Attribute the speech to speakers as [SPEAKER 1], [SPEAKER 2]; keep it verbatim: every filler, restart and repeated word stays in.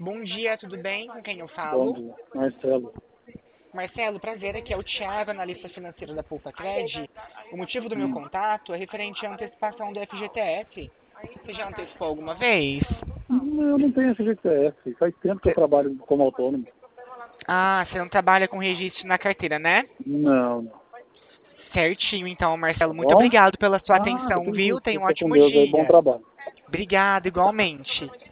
[SPEAKER 1] Bom dia, tudo bem? Com quem eu
[SPEAKER 2] Bom
[SPEAKER 1] falo?
[SPEAKER 2] dia, Marcelo.
[SPEAKER 1] Marcelo, prazer, aqui é o Thiago, analista financeiro da Poupa Cred. O motivo do meu
[SPEAKER 2] Hum.
[SPEAKER 1] contato é referente à antecipação do F G T S. Você já antecipou alguma vez?
[SPEAKER 2] Não, eu não tenho F G T S. Faz tempo que eu
[SPEAKER 1] Cê-
[SPEAKER 2] trabalho como autônomo.
[SPEAKER 1] Ah, você não trabalha com registro na carteira, né?
[SPEAKER 2] Não, não.
[SPEAKER 1] Certinho, então, Marcelo.
[SPEAKER 2] Tá
[SPEAKER 1] Muito
[SPEAKER 2] bom?
[SPEAKER 1] obrigado pela sua
[SPEAKER 2] Nada,
[SPEAKER 1] atenção,
[SPEAKER 2] que
[SPEAKER 1] viu?
[SPEAKER 2] isso.
[SPEAKER 1] Tenha um
[SPEAKER 2] Fica com
[SPEAKER 1] ótimo
[SPEAKER 2] Deus aí. Bom
[SPEAKER 1] dia.
[SPEAKER 2] trabalho.
[SPEAKER 1] Obrigado, igualmente.